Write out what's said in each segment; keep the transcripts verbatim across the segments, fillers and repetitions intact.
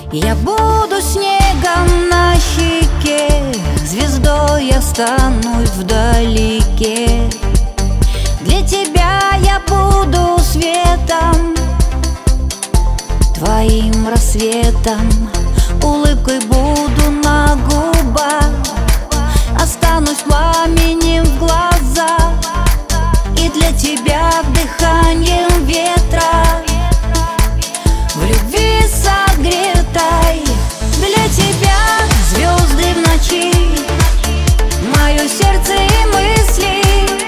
Я буду снегом на щеке, звездой останусь вдалеке. Для тебя я буду светом, твоим рассветом. Улыбкой буду на губах, останусь пламенем в глазах. И для тебя дыханием ветра, в любви согретой. Для тебя звезды в ночи, мое сердце и мысли.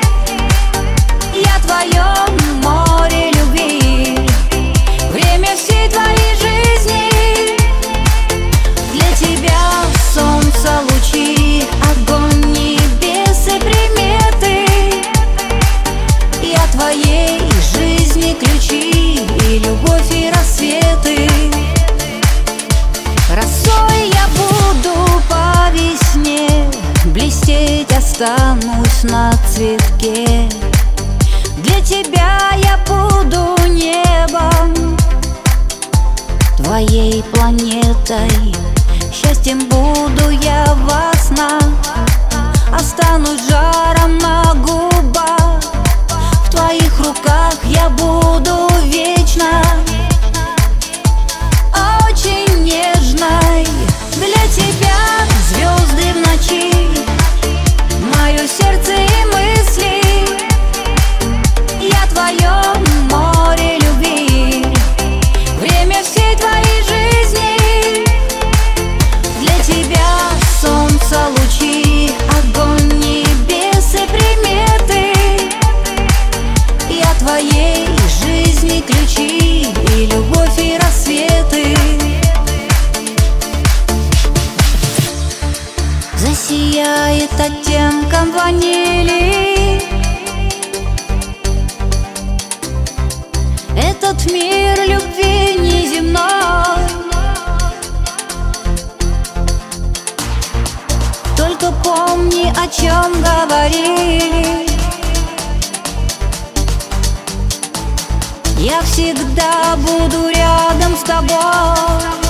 Я в твоем море любви, время всей твоей жизни. Для тебя солнце, лучи, огонь, небес и приметы. Я твоей жизни ключи, и любовь, и рассветы. Росой я буду по весне, блестеть останусь на цветке. Для тебя я буду небом, твоей планетой. Счастьем буду я во снах, останусь жаром на губах. В твоих руках я буду вечно, очень нежной. Для тебя звезды в ночи, мое сердце и мысли. Я в твоем море любви, время всей твоей жизни. Для тебя солнце, лучи, огонь, небес и приметы. Я твоей жизни ключи, и любовь, и рассветы. Засияет оттенком ванили этот мир любви неземной. Только помни, о чем говорили. Я всегда буду рядом с тобой.